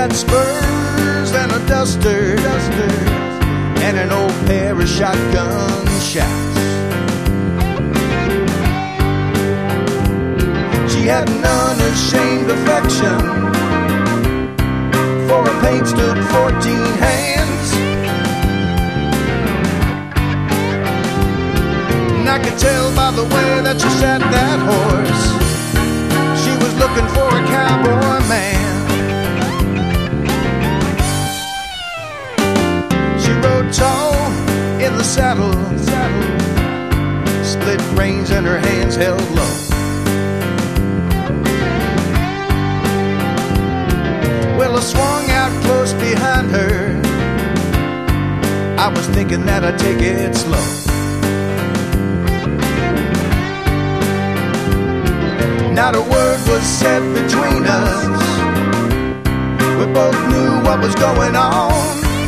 had spurs and a duster, and an old pair of shotgun shafts. She had an unashamed affection for a paint stood 14 hands. And I could tell by the way that she sat that horse, she was looking for a cowboy man. She rode tall in the saddle, split reins and her hands held low. Well, I swung out close behind her. I was thinking that I'd take it slow. Not a word was said between us. We both knew what was going on.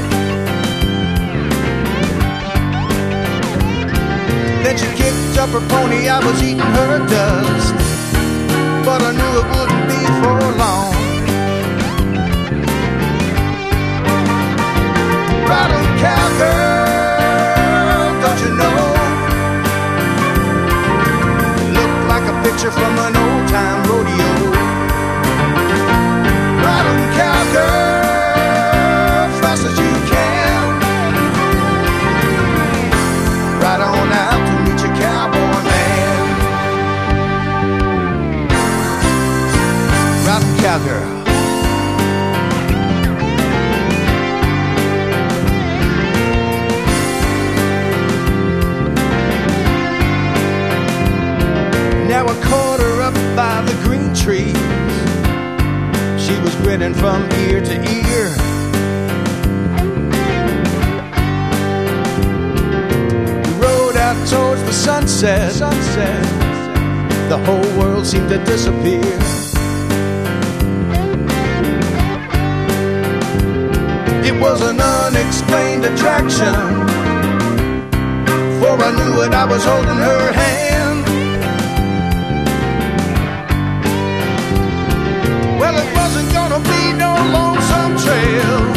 Then she kicked up her pony, I was eating her dust, but I knew it wouldn't be for long. Riding cowgirl, don't you know? Looked like a picture from an old-time rodeo. Riding cowgirl, fast as you can. Ride on out to meet your cowboy man. Riding cowgirl. Now I caught her up by the green trees. She was grinning from ear to ear. We rode out towards the sunset. The whole world seemed to disappear. It was an unexplained attraction, for I knew it, I was holding her hand. Well, it wasn't gonna be no lonesome trail.